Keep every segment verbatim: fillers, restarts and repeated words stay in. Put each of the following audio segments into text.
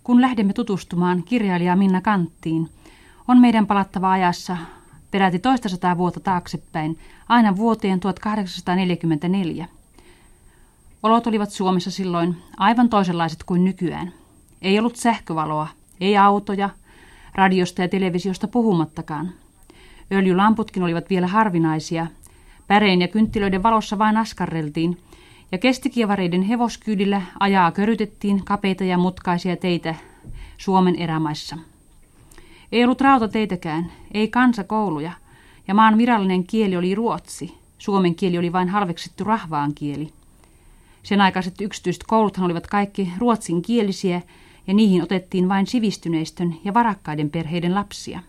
Kun lähdemme tutustumaan kirjailija Minna Kanttiin, on meidän palattava ajassa peräti toista sataa vuotta taaksepäin, aina vuoteen tuhatkahdeksansataaneljäkymmentäneljä. Olot olivat Suomessa silloin aivan toisenlaiset kuin nykyään. Ei ollut sähkövaloa, ei autoja, radiosta ja televisiosta puhumattakaan. Öljylamputkin olivat vielä harvinaisia. Pärein ja kynttilöiden valossa vain askarreltiin, ja kestikievareiden hevoskyydillä ajaa körytettiin kapeita ja mutkaisia teitä Suomen erämaissa. Ei ollut rautateitäkään, ei kansakouluja, ja maan virallinen kieli oli ruotsi. Suomen kieli oli vain halveksittu rahvaan kieli. Sen aikaiset yksityiset kouluthan olivat kaikki ruotsinkielisiä, ja niihin otettiin vain sivistyneistön ja varakkaiden perheiden lapsia.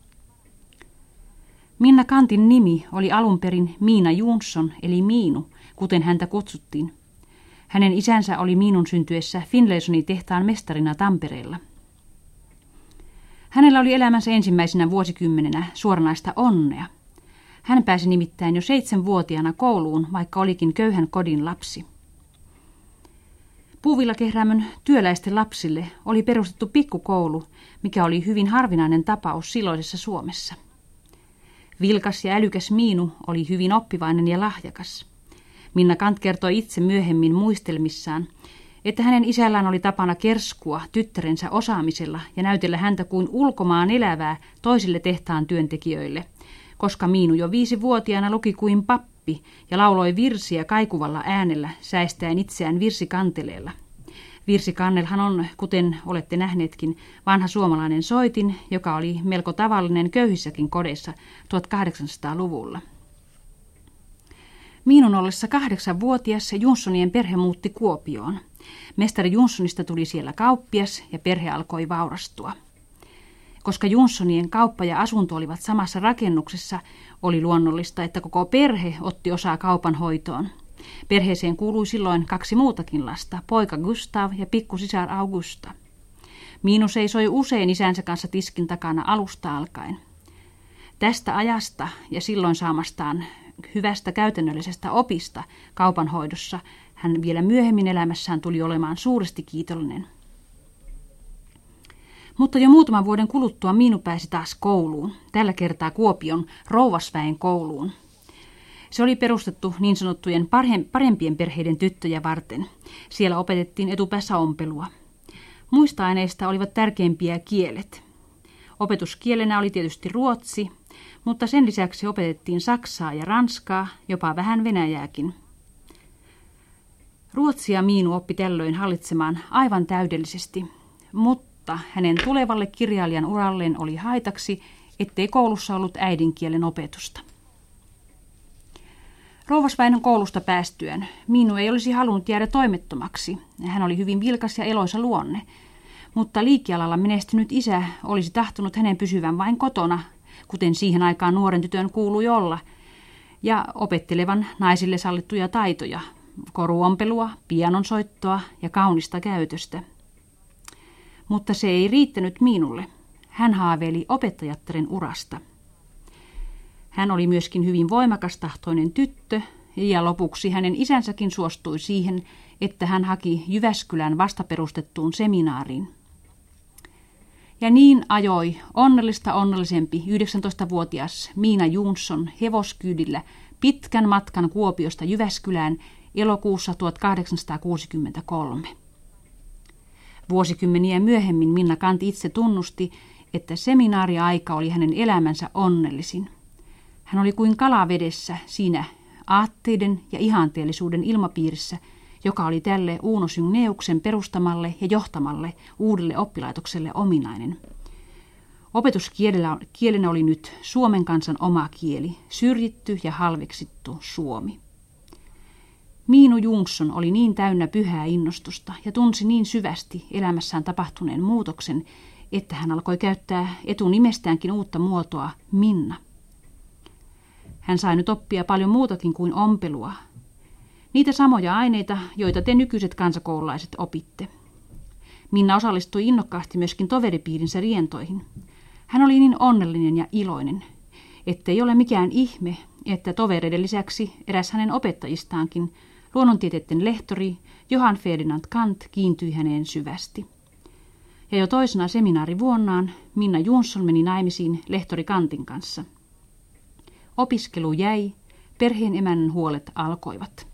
Minna Kantin nimi oli alun perin Miina Jonsson, eli Miinu, kuten häntä kutsuttiin. Hänen isänsä oli Miinun syntyessä Finlaysonin tehtaan mestarina Tampereella. Hänellä oli elämänsä ensimmäisenä vuosikymmenenä suoranaista onnea. Hän pääsi nimittäin jo seitsemänvuotiaana kouluun, vaikka olikin köyhän kodin lapsi. Puuvillakehrämön työläisten lapsille oli perustettu pikkukoulu, mikä oli hyvin harvinainen tapaus silloisessa Suomessa. Vilkas ja älykäs Miinu oli hyvin oppivainen ja lahjakas. Minna Kant kertoi itse myöhemmin muistelmissaan, että hänen isällään oli tapana kerskua tyttärensä osaamisella ja näytellä häntä kuin ulkomaan elävää toisille tehtaan työntekijöille, koska Miinu jo viisivuotiaana luki kuin pappi ja lauloi virsiä kaikuvalla äänellä säistäen itseään virsikanteleella. Virsikannelhan on, kuten olette nähneetkin, vanha suomalainen soitin, joka oli melko tavallinen köyhissäkin kodeissa tuhatkahdeksansataaluvulla. Miinun ollessa kahdeksanvuotias Jonssonien perhe muutti Kuopioon. Mestari Jonssonista tuli siellä kauppias ja perhe alkoi vaurastua. Koska Jonssonien kauppa ja asunto olivat samassa rakennuksessa, oli luonnollista, että koko perhe otti osaa kaupan hoitoon. Perheeseen kuului silloin kaksi muutakin lasta, poika Gustav ja pikkusisar Augusta. Miinu seisoi usein isänsä kanssa tiskin takana alusta alkaen. Tästä ajasta ja silloin saamastaan hyvästä käytännöllisestä opista kaupanhoidossa hän vielä myöhemmin elämässään tuli olemaan suuresti kiitollinen. Mutta jo muutaman vuoden kuluttua Miinu pääsi taas kouluun, tällä kertaa Kuopion rouvasväen kouluun. Se oli perustettu niin sanottujen parempien perheiden tyttöjä varten. Siellä opetettiin etupäässä ompelua. Muista aineista olivat tärkeimpiä kielet. Opetuskielenä oli tietysti ruotsi, mutta sen lisäksi opetettiin saksaa ja ranskaa, jopa vähän venäjääkin. Ruotsia Miinu oppi tällöin hallitsemaan aivan täydellisesti, mutta hänen tulevalle kirjailijan uralleen oli haitaksi, ettei koulussa ollut äidinkielen opetusta. Rouvasväen koulusta päästyään Miinu ei olisi halunnut jäädä toimettomaksi. Hän oli hyvin vilkas ja eloisa luonne, mutta liikkealalla menestynyt isä olisi tahtonut hänen pysyvän vain kotona, kuten siihen aikaan nuoren tytön kuului olla, ja opettelevan naisille sallittuja taitoja, koruompelua, pianonsoittoa ja kaunista käytöstä. Mutta se ei riittänyt Miinulle. Hän haaveili opettajattaren urasta. Hän oli myöskin hyvin voimakastahtoinen tyttö, ja lopuksi hänen isänsäkin suostui siihen, että hän haki Jyväskylän vastaperustettuun seminaariin. Ja niin ajoi onnellista onnellisempi yhdeksäntoistavuotias Miina Jonsson hevoskyydillä pitkän matkan Kuopiosta Jyväskylään elokuussa tuhatkahdeksansataakuusikymmentäkolme. Vuosikymmeniä myöhemmin Minna Kant itse tunnusti, että seminaariaika oli hänen elämänsä onnellisin. Hän oli kuin kala vedessä siinä aatteiden ja ihanteellisuuden ilmapiirissä, joka oli tälle Uno Synneuksen perustamalle ja johtamalle uudelle oppilaitokselle ominainen. Opetuskielenä oli nyt Suomen kansan oma kieli, syrjitty ja halveksittu suomi. Miinu Jonsson oli niin täynnä pyhää innostusta ja tunsi niin syvästi elämässään tapahtuneen muutoksen, että hän alkoi käyttää etunimestäänkin uutta muotoa Minna. Hän sai nyt oppia paljon muutakin kuin ompelua. Niitä samoja aineita, joita te nykyiset kansakoululaiset opitte. Minna osallistui innokkaasti myöskin toveripiirinsä rientoihin. Hän oli niin onnellinen ja iloinen, ettei ole mikään ihme, että tovereiden lisäksi eräs hänen opettajistaankin, luonnontieteiden lehtori Johann Ferdinand Kant, kiintyi häneen syvästi. Ja jo toisena seminaarivuonnaan Minna Jonsson meni naimisiin lehtori Kantin kanssa. Opiskelu jäi, perheen emännän huolet alkoivat.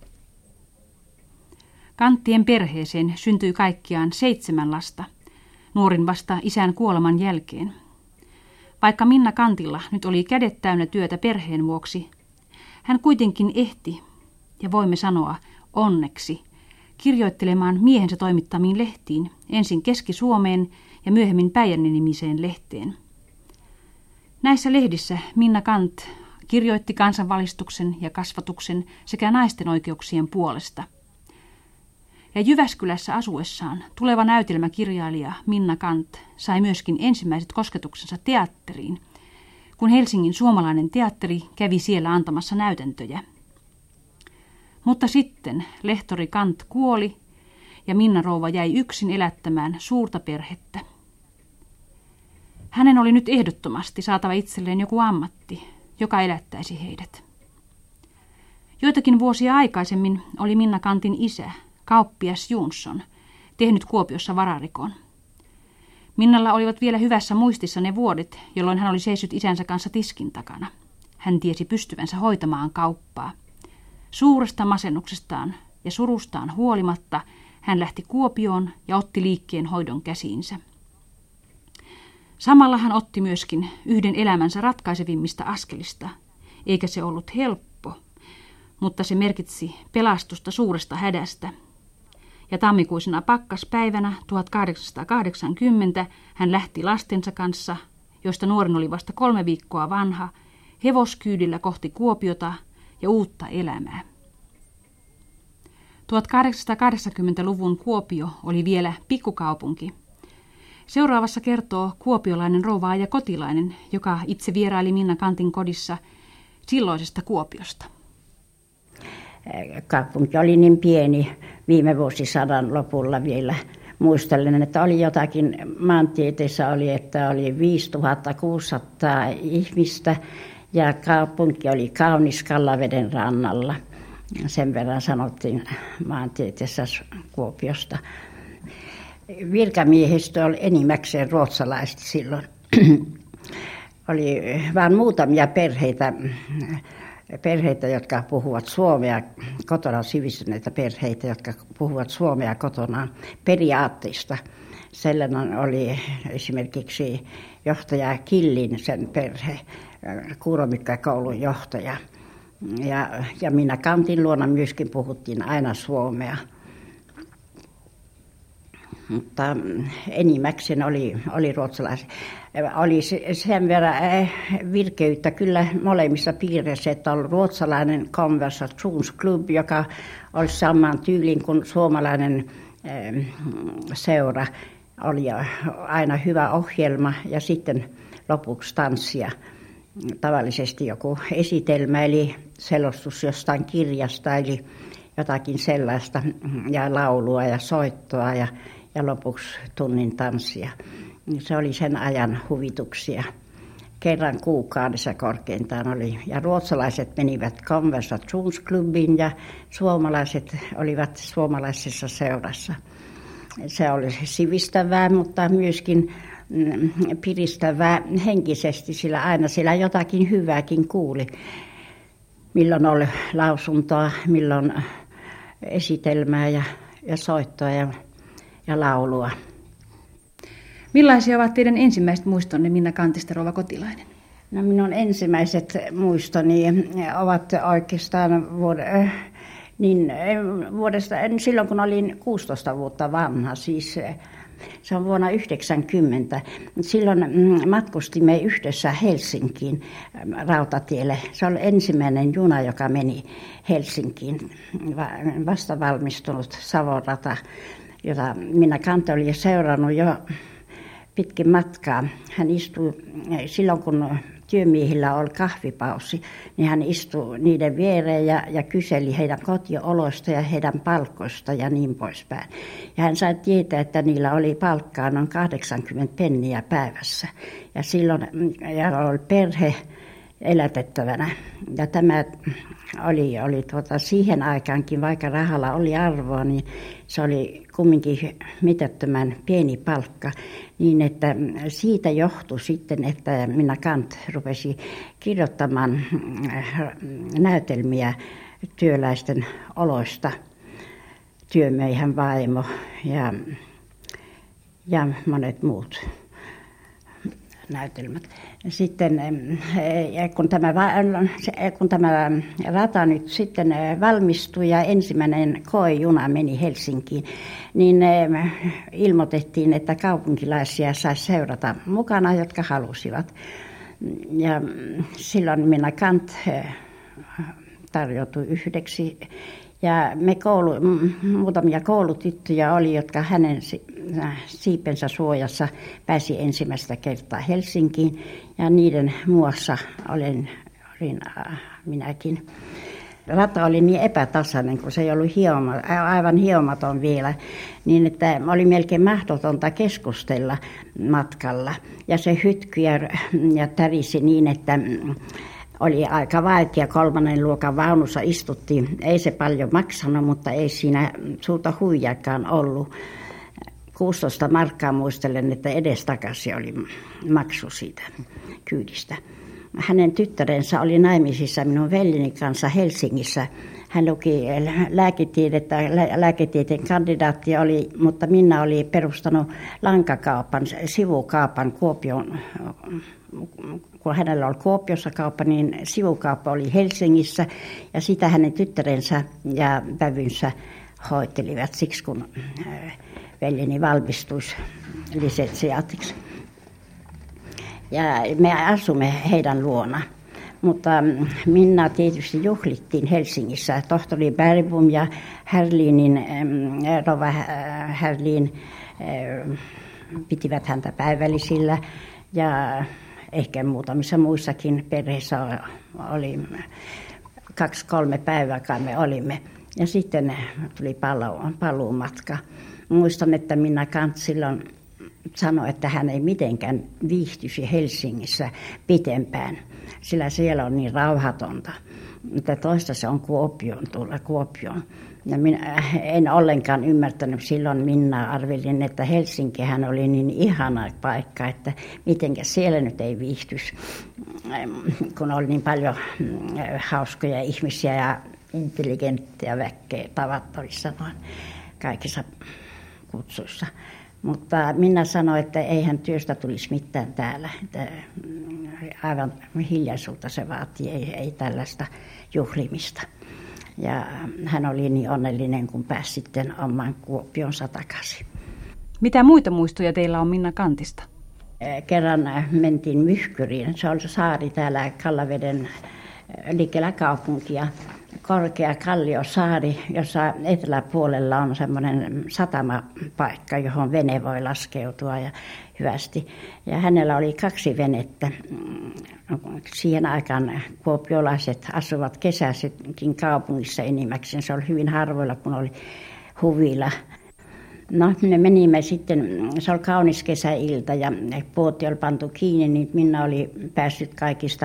Kanttien perheeseen syntyi kaikkiaan seitsemän lasta, nuorin vasta isän kuoleman jälkeen. Vaikka Minna Kantilla nyt oli kädet täynnä työtä perheen vuoksi, hän kuitenkin ehti, ja voimme sanoa onneksi, kirjoittelemaan miehensä toimittamiin lehtiin, ensin Keski-Suomeen ja myöhemmin Päijänne-nimiseen lehteen. Näissä lehdissä Minna Kant kirjoitti kansanvalistuksen ja kasvatuksen sekä naisten oikeuksien puolesta. Ja Jyväskylässä asuessaan tuleva näytelmäkirjailija Minna Kant sai myöskin ensimmäiset kosketuksensa teatteriin, kun Helsingin Suomalainen teatteri kävi siellä antamassa näytäntöjä. Mutta sitten lehtori Kant kuoli ja Minna rouva jäi yksin elättämään suurta perhettä. Hänen oli nyt ehdottomasti saatava itselleen joku ammatti, joka elättäisi heidät. Joitakin vuosia aikaisemmin oli Minna Kantin isä, kauppias Jonsson, tehnyt Kuopiossa vararikon. Minnalla olivat vielä hyvässä muistissa ne vuodet, jolloin hän oli seissyt isänsä kanssa tiskin takana. Hän tiesi pystyvänsä hoitamaan kauppaa. Suuresta masennuksestaan ja surustaan huolimatta hän lähti Kuopioon ja otti liikkeen hoidon käsiinsä. Samalla hän otti myöskin yhden elämänsä ratkaisevimmista askelista, eikä se ollut helppo, mutta se merkitsi pelastusta suuresta hädästä. Ja tammikuisena pakkaspäivänä tuhatkahdeksansataakahdeksankymmentä hän lähti lastensa kanssa, joista nuorin oli vasta kolme viikkoa vanha, hevoskyydillä kohti Kuopiota ja uutta elämää. tuhatkahdeksansataakahdeksankymmentäluvun Kuopio oli vielä pikkukaupunki. Seuraavassa kertoo kuopiolainen rouva ja Kotilainen, joka itse vieraili Minna Kantin kodissa silloisesta Kuopiosta. Kaupunki oli niin pieni viime vuosisadan lopulla vielä. Muistelen, että oli jotakin, maantieteessä oli, että oli viisituhatta kuusisataa ihmistä ja kaupunki oli kaunis Kallaveden rannalla. Sen verran sanottiin maantieteessä Kuopiosta. Virkamiehistö oli enimmäkseen ruotsalaiset silloin. Oli vain muutamia perheitä, perheitä, jotka puhuvat suomea, kotona sivistyneitä perheitä, jotka puhuvat suomea kotona periaatteista. Sellainen oli esimerkiksi johtaja Killin sen perhe, Kuuromykkäkoulun johtaja. Ja, ja Minna Kantin luona myöskin puhuttiin aina suomea. Mutta enimmäkseen oli, oli ruotsalaisia. Oli sen verran virkeyttä kyllä molemmissa piireissä, että oli ruotsalainen konversationsklubb, joka oli saman tyylin kuin suomalainen seura. Oli aina hyvä ohjelma ja sitten lopuksi tanssia. Tavallisesti joku esitelmä eli selostus jostain kirjasta eli jotakin sellaista ja laulua ja soittoa ja, ja lopuksi tunnin tanssia. Se oli sen ajan huvituksia. Kerran kuukaudessa korkeintaan oli. Ja ruotsalaiset menivät konversationsklubiin ja suomalaiset olivat suomalaisessa seurassa. Se oli sivistävää, mutta myöskin piristävää henkisesti, sillä aina siellä jotakin hyvääkin kuuli. Milloin oli lausuntoa, milloin esitelmää ja, ja soittoa ja, ja laulua. Millaisia ovat teidän ensimmäiset muistonne Minna Kantista, rouva Kotilainen? No, minun ensimmäiset muistoni ovat oikeastaan vuod- niin, vuodesta, silloin kun olin kuusitoista vuotta vanha, siis se on vuonna yhdeksänkymmentä. Silloin matkustimme yhdessä Helsinkiin rautatielle. Se oli ensimmäinen juna, joka meni Helsinkiin, vasta valmistunut Savon rata, jota Minna Kant oli seurannut jo pitkin matkaa. Hän istui silloin, kun työmiehillä oli kahvipausi, niin hän istui niiden viereen ja, ja kyseli heidän kotioloista ja heidän palkoista ja niin poispäin. Ja hän sai tietää, että niillä oli palkkaa noin kahdeksankymmentä penniä päivässä. Ja silloin ja oli perhe, elätettävänä. Ja tämä oli, oli tuota, siihen aikaankin, vaikka rahalla oli arvoa, niin se oli kumminkin mitättömän pieni palkka. Niin että siitä johtui sitten, että Minna Canth rupesi kirjoittamaan näytelmiä työläisten oloista. Työmeihän vaimo ja, ja monet muut näytelmät. Sitten kun tämä, kun tämä rata nyt sitten valmistui ja ensimmäinen koejuna meni Helsinkiin, niin ilmoitettiin, että kaupunkilaisia saisi seurata mukana, jotka halusivat. Ja silloin Minna Canth tarjoutui yhdeksi. Ja me koulu, muutamia koulutyttöjä oli, jotka hänen siipensä suojassa pääsi ensimmäistä kertaa Helsinkiin. Ja niiden muassa olin, olin minäkin. Rata oli niin epätasainen, kun se ei ollut hioma, aivan hiomaton vielä, niin että oli melkein mahdotonta keskustella matkalla. Ja se hytkyi ja, ja tärisi niin, että oli aika vaikea. Kolmannen luokan vaunussa istuttiin. Ei se paljon maksanut, mutta ei siinä suurta huijakaan ollut. kuusitoista markkaa muistelen, että edestakaisin oli maksu siitä kyydistä. Hänen tyttärensä oli naimisissa minun veljeni kanssa Helsingissä. Hän luki lääketiedettä, lääketieteen kandidaatti oli, mutta Minna oli perustanut lankakaupan, sivukaupan Kuopion. Kun hänellä oli Kuopiossa kauppa, niin sivukauppa oli Helsingissä ja sitä hänen tyttärensä ja vävynsä hoitelivat siksi, kun veljeni valmistuisi lisensiaatiksi. Ja me asumme heidän luona, mutta Minna tietysti juhlittiin Helsingissä. Tohtori Bergbom ja Herlinin, Rova Herlin pitivät häntä päivällisillä ja ehkä muutamissa muissakin perheissä oli kaksi, kolme päivää, kai me olimme. Ja sitten tuli paluumatka. Muistan, että Minna Canth silloin sanoi, että hän ei mitenkään viihtyisi Helsingissä pitempään, sillä siellä on niin rauhatonta. Mutta toista se on Kuopioon, tulla Kuopioon. Ja minä en ollenkaan ymmärtänyt silloin Minnaa, arvelin, että Helsinkihän oli niin ihana paikka, että mitenkä siellä nyt ei viihtyisi, kun oli niin paljon hauskoja ihmisiä ja intelligenttiä väkeä tavattavissa noin kaikissa kutsuissa. Mutta Minna sanoi, että eihän työstä tulisi mitään täällä. Että aivan hiljaisuutta se vaatii, ei, ei tällaista juhlimista. Ja hän oli niin onnellinen, kun pääsi sitten oman Kuopionsa takaisin. Mitä muita muistoja teillä on Minna Canthista? Kerran mentiin Myhkyriin. Se on saari täällä Kallaveden likellä kaupunkia. Korkea kalliosaari, jossa eteläpuolella on semmoinen satamapaikka, johon vene voi laskeutua ja hyvästi. Ja hänellä oli kaksi venettä. Siihen aikaan kuopiolaiset asuvat kesäisetkin kaupungissa enimmäkseen. Se oli hyvin harvoilla, kun oli huvila. No, me menimme sitten, se oli kaunis kesäilta ja puotti oli pantu kiinni, niin Minna oli päässyt kaikista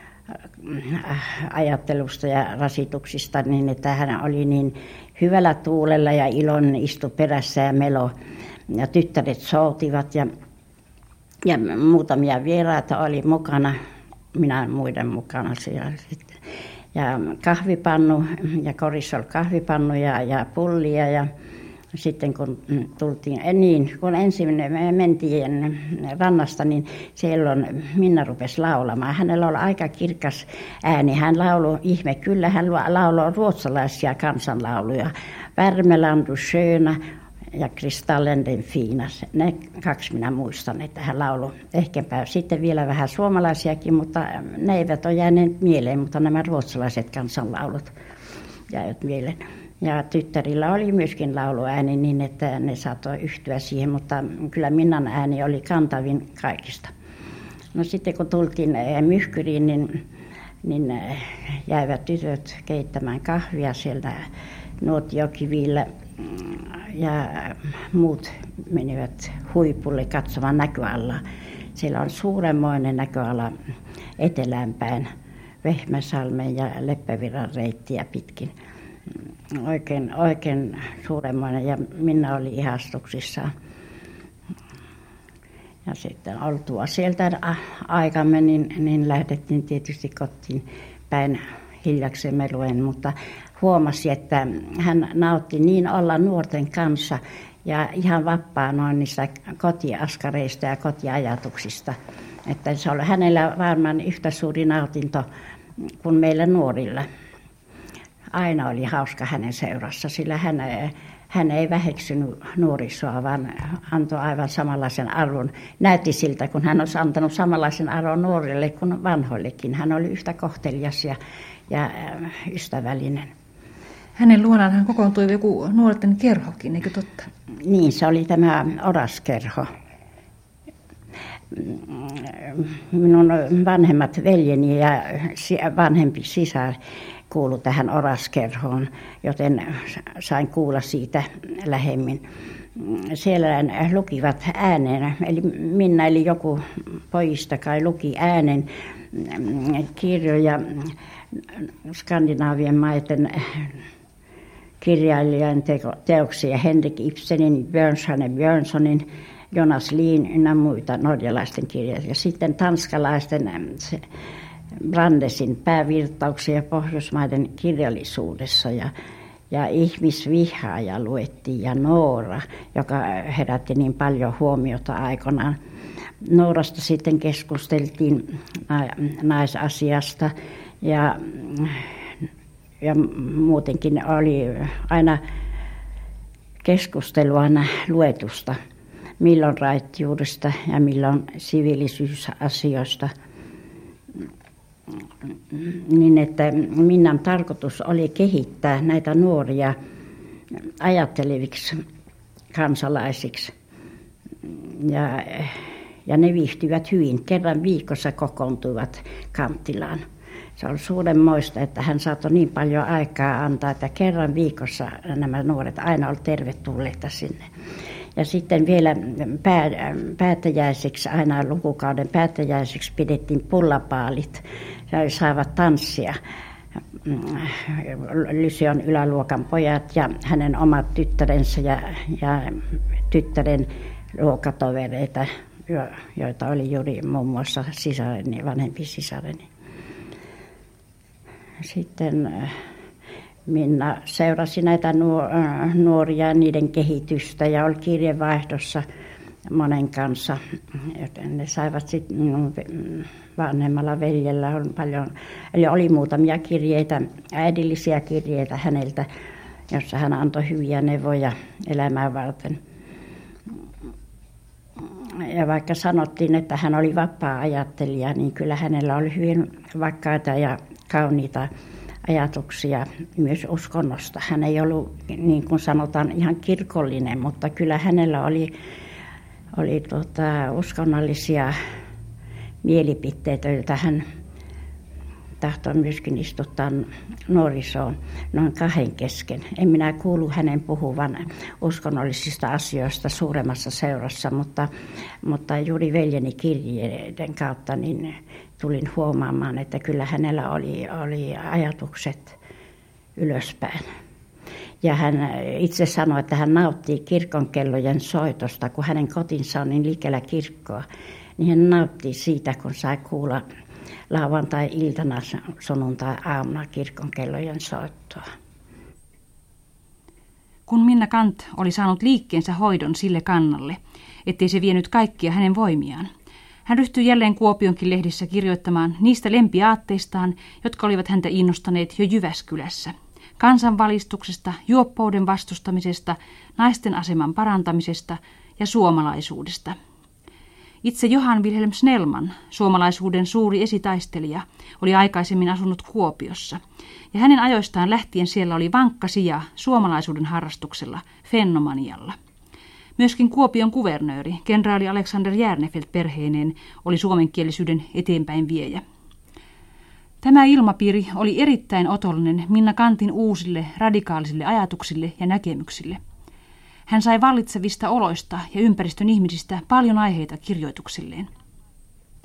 ajattelusta ja rasituksista, niin että hän oli niin hyvällä tuulella ja iloinen, istui perässä ja melo. Ja tyttäret soutivat ja, ja muutamia vieraita oli mukana, minä muiden mukana siellä sitten. Ja kahvipannu ja korissa oli kahvipannu ja, ja pullia ja sitten kun tultiin, niin kun ensin me mentiin rannasta, niin silloin Minna rupesi laulamaan. Hänellä oli aika kirkas ääni. Hän lauloi, ihme kyllä, hän lauloi ruotsalaisia kansanlauluja. Värmeland du sköna ja Kristallen den fina. Ne kaksi minä muistan, että hän lauloi. Ehkäpä sitten vielä vähän suomalaisiakin, mutta ne eivät ole jääneet mieleen, mutta nämä ruotsalaiset kansanlaulut jäivät mieleen. Ja tyttärillä oli myöskin lauluääni niin, että ne saattoi yhtyä siihen, mutta kyllä Minnan ääni oli kantavin kaikista. No sitten kun tultiin Myhkyriin, niin, niin jäivät tytöt keittämään kahvia sieltä nuotiokivillä ja muut menivät huipulle katsomaan näköalaa. Siellä on suuremmoinen näköala eteläänpäin. Vehmäsalmen ja Leppävirran reittiä pitkin. Oikein, oikein suuremmoinen ja Minna oli ihastuksissaan. Ja sitten oltua sieltä aikamme, niin, niin lähdettiin tietysti kotiin päin hiljaksemme luen, mutta huomasi, että hän nautti niin olla nuorten kanssa ja ihan vapaa noin niistä kotiaskareista ja kotiajatuksista. Että se oli hänellä varmaan yhtä suuri nautinto kuin meillä nuorilla. Aina oli hauska hänen seurassa, sillä hän, hän ei väheksynyt nuorisoa, vaan antoi aivan samanlaisen arvon. Näytti siltä, kun hän olisi antanut samanlaisen arvon nuorille kuin vanhoillekin. Hän oli yhtä kohtelias ja, ja ystävällinen. Hänen luonaan hän kokoontui joku nuorten kerhokin, eikö totta? Niin, se oli tämä Oraskerho. Minun vanhemmat veljeni ja vanhempi sisar kuului tähän Oraskerhoon, joten sain kuulla siitä lähemmin. Siellä lukivat ääneen, eli Minna eli joku pojista kai luki äänen kirjoja Skandinaavian maiden kirjailijan teoksia, Henrik Ibsenin, Björnson Björnsonin, Jonas Liin ynnä muita norjalaisten kirjoja. Ja sitten tanskalaisten Brandesin päävirtauksia Pohjoismaiden kirjallisuudessa ja, ja ihmisvihaaja luettiin ja Noora, joka herätti niin paljon huomiota aikanaan. Noorasta sitten keskusteltiin naisasiasta ja, ja muutenkin oli aina keskustelua luetusta, milloin raittiudesta ja milloin siviilisyysasioista. Niin että Minnan tarkoitus oli kehittää näitä nuoria ajatteleviksi kansalaisiksi. Ja, ja ne viihtyivät hyvin. Kerran viikossa kokoontuivat Kanttilaan. Se oli suuremmoista, että hän saattoi niin paljon aikaa antaa, että kerran viikossa nämä nuoret aina olivat tervetulleita sinne. Ja sitten vielä pää, päättäjäiseksi, aina lukukauden päättäjäiseksi pidettiin pullapaalit. Ja saivat tanssia Lyseon yläluokan pojat ja hänen omat tyttärensä ja, ja tyttären luokkatovereita, joita oli juuri muun muassa sisareni, vanhempi sisareni. Sitten Minna seurasi näitä nuoria, niiden kehitystä ja oli kirjeenvaihdossa monen kanssa. Joten ne saivat sitten minun vanhemmalla veljellä on paljon, eli oli muutamia kirjeitä, äidillisiä kirjeitä häneltä, jossa hän antoi hyviä neuvoja elämää varten. Ja vaikka sanottiin, että hän oli vapaa-ajattelija, niin kyllä hänellä oli hyvin vakkaita ja kauniita ajatuksia myös uskonnosta. Hän ei ollut, niin kuin sanotaan, ihan kirkollinen, mutta kyllä hänellä oli, oli tuota, uskonnollisia mielipiteitä, joita hän tahtoi myöskin istuttaa nuorisoon noin kahden kesken. En minä kuulu hänen puhuvan uskonnollisista asioista suuremmassa seurassa, mutta, mutta juuri veljeni kirjeiden kautta niin tulin huomaamaan, että kyllä hänellä oli, oli ajatukset ylöspäin. Ja hän itse sanoi, että hän nauttii kirkonkellojen soitosta, kun hänen kotinsa on niin likellä kirkkoa. Niin hän nautti siitä, kun sai kuulla lauantai-iltana, sunnuntai-aamuna kirkonkellojen soittoa. Kun Minna Kant oli saanut liikkeensä hoidon sille kannalle, ettei se vienyt kaikkia hänen voimiaan, hän ryhtyi jälleen Kuopionkin lehdissä kirjoittamaan niistä lempiaatteistaan, jotka olivat häntä innostaneet jo Jyväskylässä. Kansanvalistuksesta, juoppouden vastustamisesta, naisten aseman parantamisesta ja suomalaisuudesta. Itse Johan Wilhelm Snellman, suomalaisuuden suuri esitaistelija, oli aikaisemmin asunut Kuopiossa, ja hänen ajoistaan lähtien siellä oli vankka sija suomalaisuuden harrastuksella, fennomanialla. Myöskin Kuopion kuvernööri, kenraali Alexander Järnefelt perheineen, oli suomenkielisyyden eteenpäin viejä. Tämä ilmapiiri oli erittäin otollinen Minna Kantin uusille radikaalisille ajatuksille ja näkemyksille. Hän sai vallitsevista oloista ja ympäristön ihmisistä paljon aiheita kirjoituksilleen.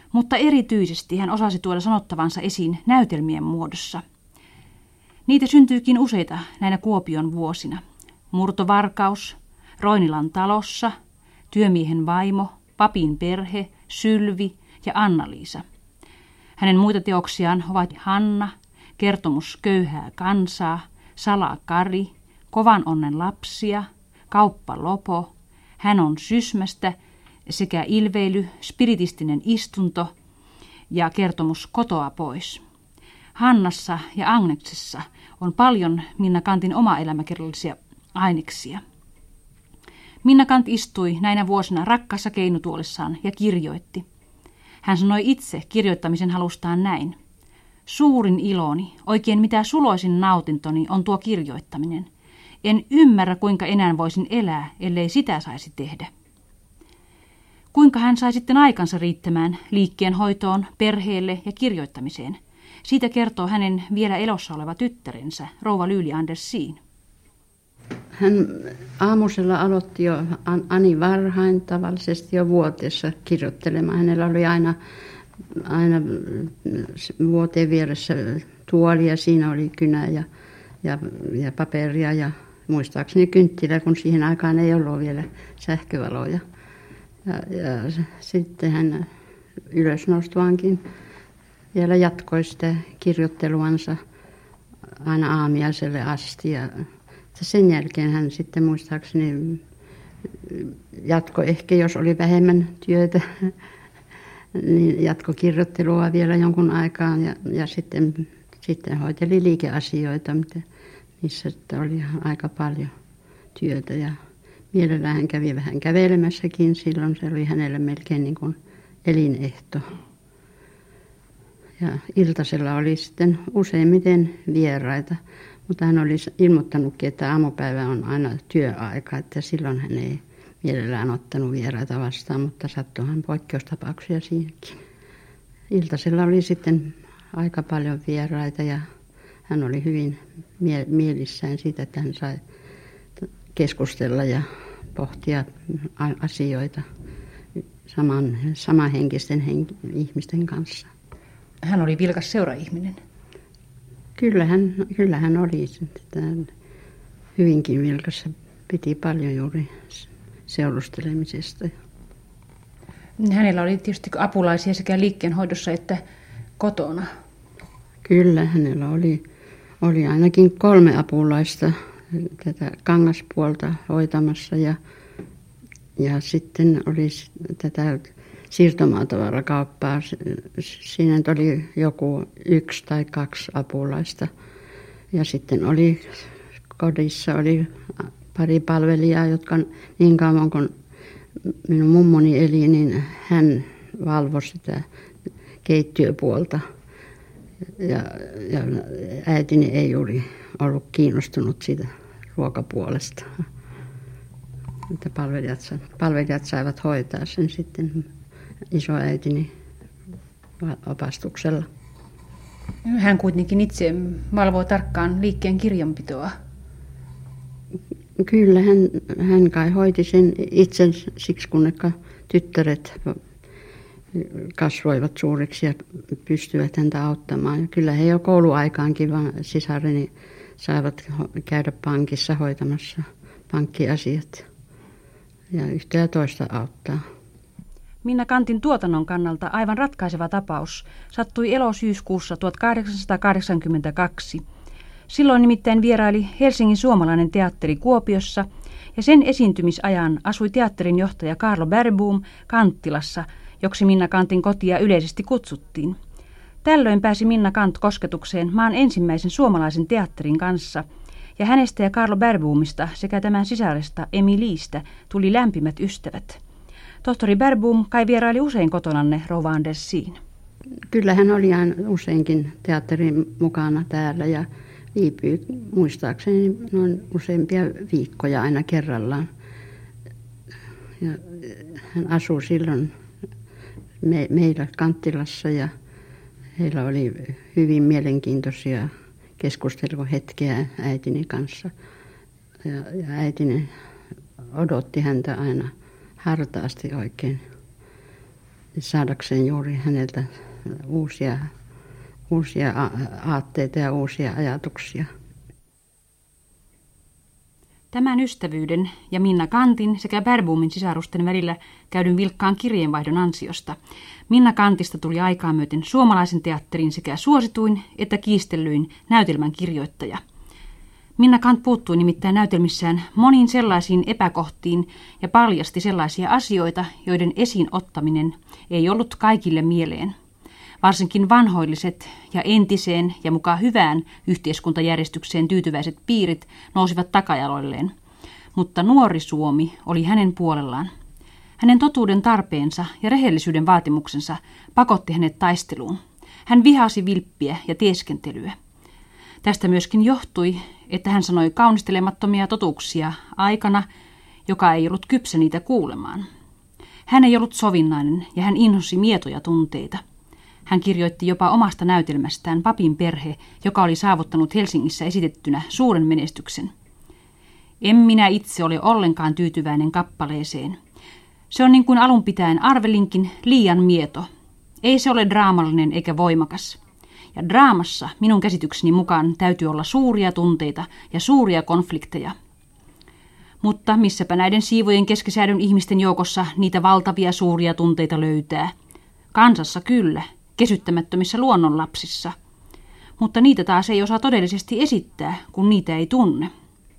Mutta erityisesti hän osasi tuoda sanottavansa esiin näytelmien muodossa. Niitä syntyykin useita näinä Kuopion vuosina. Murtovarkaus, Roinilan talossa, Työmiehen vaimo, Papin perhe, Sylvi ja Anna-Liisa. Hänen muita teoksiaan ovat Hanna, Kertomus köyhää kansaa, Sala Kari, Kovan onnen lapsia, Kauppa Lopo, Hän on Sysmästä sekä Ilveily, Spiritistinen istunto ja Kertomus kotoa pois. Hannassa ja Agneksessa on paljon Minna Canthin oma-elämäkerrallisia aineksia. Minna Canth istui näinä vuosina rakkaassa keinutuolissaan ja kirjoitti. Hän sanoi itse kirjoittamisen halustaan näin. Suurin iloni, oikein mitä suloisin nautintoni, on tuo kirjoittaminen. En ymmärrä, kuinka enää voisin elää, ellei sitä saisi tehdä. Kuinka hän sai sitten aikansa riittämään liikkeen hoitoon, perheelle ja kirjoittamiseen? Siitä kertoo hänen vielä elossa oleva tyttärensä, rouva Lyyli Andersin. Hän aamusella aloitti jo Ani varhain tavallisesti jo vuoteessa kirjoittelemaan. Hänellä oli aina, aina vuoteen vieressä tuoli ja siinä oli kynä ja, ja, ja paperia ja muistaakseni kynttilä, kun siihen aikaan ei ollut vielä sähkövaloja. Ja, ja sitten hän ylösnostuankin vielä jatkoi sitä kirjoitteluansa aina aamiaiselle asti. Ja sen jälkeen hän sitten muistaakseni jatkoi ehkä, jos oli vähemmän työtä, niin jatkoi kirjoittelua vielä jonkun aikaan ja, ja sitten, sitten hoiteli liikeasioita, missä oli aika paljon työtä. Ja mielellään hän kävi vähän kävelemässäkin, silloin se oli hänelle melkein niin kuin elinehto. Ja iltasella oli sitten useimmiten vieraita, mutta hän oli ilmoittanutkin, että aamupäivä on aina työaika, että silloin hän ei mielellään ottanut vieraita vastaan, mutta sattuihan poikkeustapauksia siihenkin. Iltasella oli sitten aika paljon vieraita ja hän oli hyvin mie- mielissään siitä, että hän sai keskustella ja pohtia asioita saman, samanhenkisten hen- ihmisten kanssa. Hän oli vilkas seuraihminen. Kyllähän, kyllähän oli hyvinkin vilkas. Piti paljon juuri seurustelemisesta. Hänellä oli tietysti apulaisia sekä liikkeenhoidossa että kotona. Kyllä, hänellä oli, oli ainakin kolme apulaista tätä kangaspuolta hoitamassa ja, ja sitten oli tätä siirtomaatavarakauppaa. Siinä oli joku yksi tai kaksi apulaista. Ja sitten oli kodissa oli pari palvelijaa, jotka niin kauan kun minun mummoni eli, niin hän valvoi sitä keittiöpuolta. Ja, ja äitini ei oli ollut kiinnostunut siitä ruokapuolesta. Että palvelijat, palvelijat saivat hoitaa sen sitten isoäitini opastuksella. Hän kuitenkin itse valvoo tarkkaan liikkeen kirjanpitoa. Kyllä, hän, hän kai hoiti sen itse siksi, kun tyttäret kasvoivat suuriksi ja pystyivät häntä auttamaan. Ja kyllä he jo kouluaikaankin vaan sisareni saivat käydä pankissa hoitamassa pankkiasiat ja yhtä ja toista auttaa. Minna Canthin tuotannon kannalta aivan ratkaiseva tapaus sattui elosyyskuussa tuhatkahdeksansataakahdeksankymmentäkaksi. Silloin nimittäin vieraili Helsingin suomalainen teatteri Kuopiossa ja sen esiintymisajan asui teatterin johtaja Carlo Bergbohm Kanttilassa, joksi Minna Canthin kotia yleisesti kutsuttiin. Tällöin pääsi Minna Canth kosketukseen maan ensimmäisen suomalaisen teatterin kanssa, ja hänestä ja Carlo Bergbohmista sekä tämän sisaresta Emilistä tuli lämpimät ystävät. Tohtori Bergbohm kai vieraili usein kotonanne, rouva Andersin. Kyllä hän oli aina useinkin teatterin mukana täällä ja viipyi muistaakseni noin useampia viikkoja aina kerrallaan. Ja hän asui silloin me, meillä Kanttilassa ja heillä oli hyvin mielenkiintoisia keskusteluhetkiä äitini kanssa. Ja, ja äitini odotti häntä aina hartaasti oikein. saadakseen juuri häneltä uusia, uusia aatteita ja uusia ajatuksia. Tämän ystävyyden ja Minna Kantin sekä Bärboomin sisarusten välillä käydyn vilkkaan kirjeenvaihdon ansiosta Minna Kantista tuli aikaa myöten suomalaisen teatterin sekä suosituin että kiistellyin näytelmän kirjoittaja. Minna Kant puuttui nimittäin näytelmissään moniin sellaisiin epäkohtiin ja paljasti sellaisia asioita, joiden esiin ottaminen ei ollut kaikille mieleen. Varsinkin vanhoilliset ja entiseen ja mukaan hyvään yhteiskuntajärjestykseen tyytyväiset piirit nousivat takajaloilleen. Mutta nuori Suomi oli hänen puolellaan. Hänen totuuden tarpeensa ja rehellisyyden vaatimuksensa pakotti hänet taisteluun. Hän vihasi vilppiä ja tieskentelyä. Tästä myöskin johtui, että hän sanoi kaunistelemattomia totuuksia aikana, joka ei ollut kypsä niitä kuulemaan. Hän ei ollut sovinnainen ja hän inhosi mietoja tunteita. Hän kirjoitti jopa omasta näytelmästään Papin perhe, joka oli saavuttanut Helsingissä esitettynä suuren menestyksen. En minä itse ole ollenkaan tyytyväinen kappaleeseen. Se on niin kuin alun pitäen arvelinkin liian mieto. Ei se ole draamallinen eikä voimakas. Ja draamassa minun käsitykseni mukaan täytyy olla suuria tunteita ja suuria konflikteja. Mutta missäpä näiden siivojen keskisäädyn ihmisten joukossa niitä valtavia suuria tunteita löytää? Kansassa kyllä, kesyttämättömissä luonnonlapsissa. Mutta niitä taas ei osaa todellisesti esittää, kun niitä ei tunne.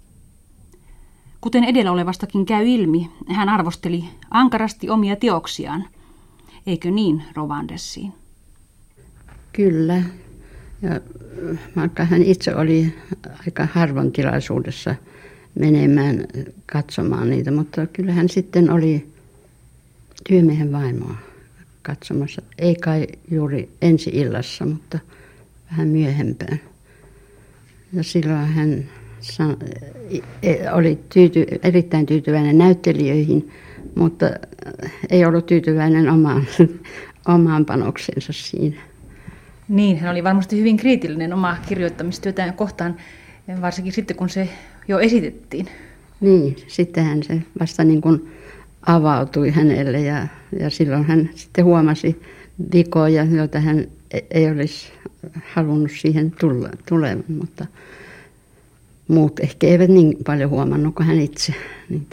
Kuten edellä olevastakin käy ilmi, hän arvosteli ankarasti omia teoksiaan. Eikö niin, rouva Andersin? Kyllä. Ja vaikka hän itse oli aika harvoin tilaisuudessa menemään katsomaan niitä, mutta kyllä hän sitten oli työmiehen vaimoa katsomassa. Ei kai juuri ensi illassa, mutta vähän myöhempään. Ja silloin hän oli tyyty, erittäin tyytyväinen näyttelijöihin, mutta ei ollut tyytyväinen omaan, omaan panoksensa siinä. Niin, hän oli varmasti hyvin kriitillinen omaa kirjoittamistyötään kohtaan, varsinkin sitten kun se jo esitettiin. Niin, sittenhän se vasta niin kuin avautui hänelle ja, ja silloin hän sitten huomasi vikoja, joita hän ei olisi halunnut siihen tulla, tulemaan, mutta muut ehkä eivät niin paljon huomannut kuin hän itse niitä.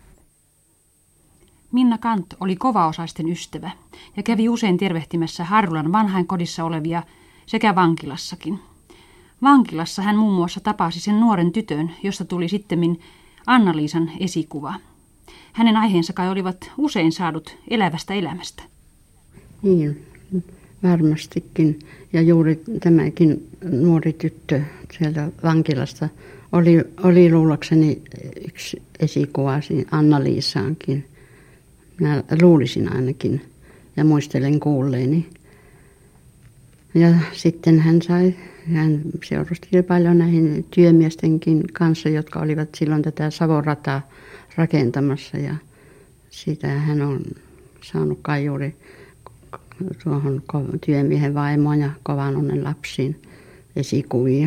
Minna Kant oli kovaosaisten ystävä ja kävi usein tervehtimässä Harjulan vanhainkodissa olevia sekä vankilassakin. Vankilassa hän muun muassa tapasi sen nuoren tytön, josta tuli sittemmin Anna-Liisan esikuva. Hänen aiheensa kai olivat usein saadut elävästä elämästä. Niin, varmastikin. Ja juuri tämäkin nuori tyttö sieltä vankilasta oli, oli luullakseni yksi esikuva Anna-Liisaankin. Minä luulisin ainakin ja muistelen kuulleeni. Ja sitten hän sai, hän seurusteli paljon näihin työmiestenkin kanssa, jotka olivat silloin tätä Savon-rataa rakentamassa. Ja siitä hän on saanut kai juuri tuohon työmiehen vaimoon ja kovan onnen lapsiin esikuvia.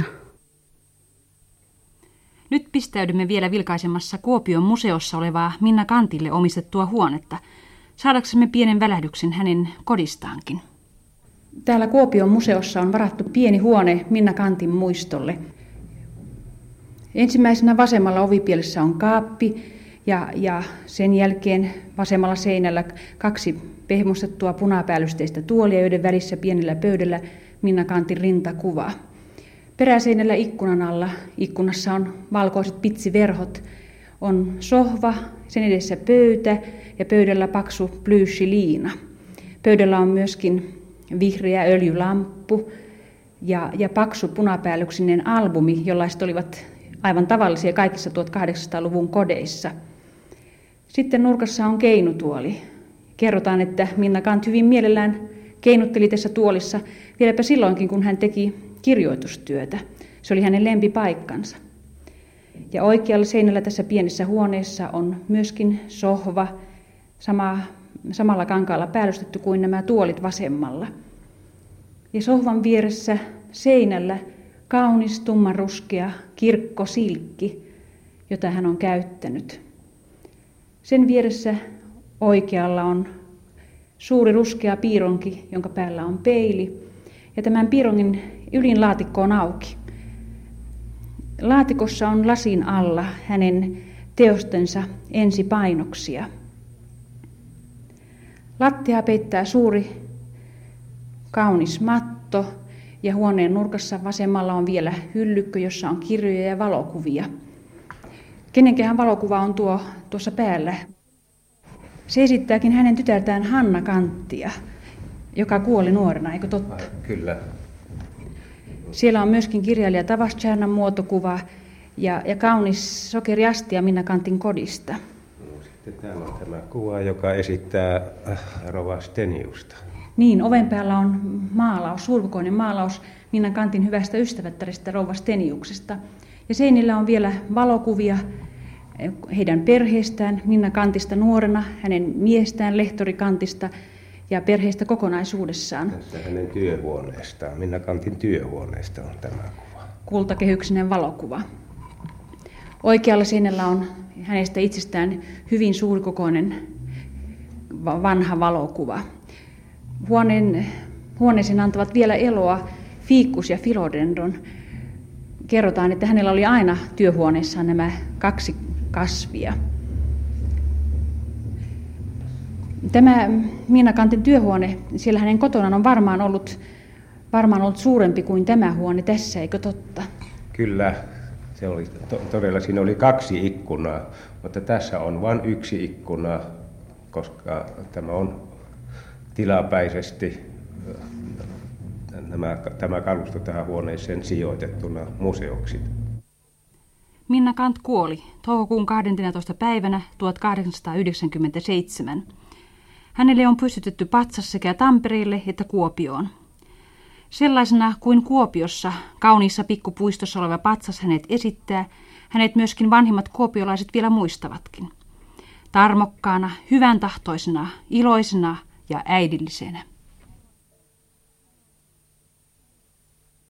Nyt pistäydymme vielä vilkaisemassa Kuopion museossa olevaa Minna Kantille omistettua huonetta, saadaksemme pienen välähdyksen hänen kodistaankin. Täällä Kuopion museossa on varattu pieni huone Minna Kantin muistolle. Ensimmäisenä vasemmalla ovipielessä on kaappi ja, ja sen jälkeen vasemmalla seinällä kaksi pehmustettua punapäällysteistä tuolia, joiden välissä pienellä pöydällä Minna Kantin rintakuva. Peräseinällä ikkunan alla, ikkunassa on valkoiset pitsiverhot, on sohva, sen edessä pöytä ja pöydällä paksu plyyssiliina. Pöydällä on myöskin vihreä öljylamppu ja, ja paksu punapäällyksinen albumi, jollaiset olivat aivan tavallisia kaikissa tuhatkahdeksansataaluvun kodeissa. Sitten nurkassa on keinutuoli. Kerrotaan, että Minna Kant hyvin mielellään keinutteli tässä tuolissa vieläpä silloinkin, kun hän teki kirjoitustyötä. Se oli hänen lempipaikkansa. Ja oikealla seinällä tässä pienessä huoneessa on myöskin sohva, sama, samalla kankaalla päällystetty kuin nämä tuolit vasemmalla. Ja sohvan vieressä seinällä kaunis tummanruskea kirkkosilkki, jota hän on käyttänyt. Sen vieressä oikealla on suuri ruskea piironki, jonka päällä on peili, ja tämän piirongin ylin laatikko on auki. Laatikossa on lasin alla hänen teostensa ensipainoksia. Lattia peittää suuri kaunis matto, ja huoneen nurkassa vasemmalla on vielä hyllykkö, jossa on kirjoja ja valokuvia. Kenenkähän valokuva on tuo tuossa päällä? Se esittääkin hänen tytärtään Hanna Kanttia, joka kuoli nuorena, eikö totta? Kyllä. Siellä on myöskin kirjailija Tavastjärnan muotokuva ja, ja kaunis sokeriastia Minna Kantin kodista. No, sitten täällä on tämä kuva, joka esittää rouva Steniusta. Niin, oven päällä on maalaus, suurkokoinen maalaus Minna Kantin hyvästä ystävättärestä rouva Steniuksesta. Ja seinillä on vielä valokuvia heidän perheestään, Minna Kantista nuorena, hänen miestään Lehtori Kantista ja perheestä kokonaisuudessaan. Tässä hänen työhuoneestaan, Minna Kantin työhuoneesta on tämä kuva. Kultakehyksinen valokuva. Oikealla seinällä on hänestä itsestään hyvin suurikokoinen vanha valokuva. Huoneen, huoneeseen antavat vielä eloa Ficus ja Philodendron. Kerrotaan, että hänellä oli aina työhuoneessaan nämä kaksi kasvia. Tämä Minna Kantin työhuone, siellä hänen kotonaan on varmaan ollut, varmaan ollut suurempi kuin tämä huone tässä, eikö totta? Kyllä, se oli, to, todella siinä oli kaksi ikkunaa, mutta tässä on vain yksi ikkuna, koska tämä on tilapäisesti nämä, tämä kalusto tähän huoneeseen sijoitettuna museoksi. Minna Kant kuoli toukokuun kahdenteentoista päivänä tuhatkahdeksansataayhdeksänkymmentäseitsemän. Hänelle on pystytetty patsas sekä Tampereelle että Kuopioon. Sellaisena kuin Kuopiossa kauniissa pikkupuistossa oleva patsas hänet esittää, hänet myöskin vanhimmat kuopiolaiset vielä muistavatkin. Tarmokkaana, hyvän tahtoisena, iloisena ja äidillisenä.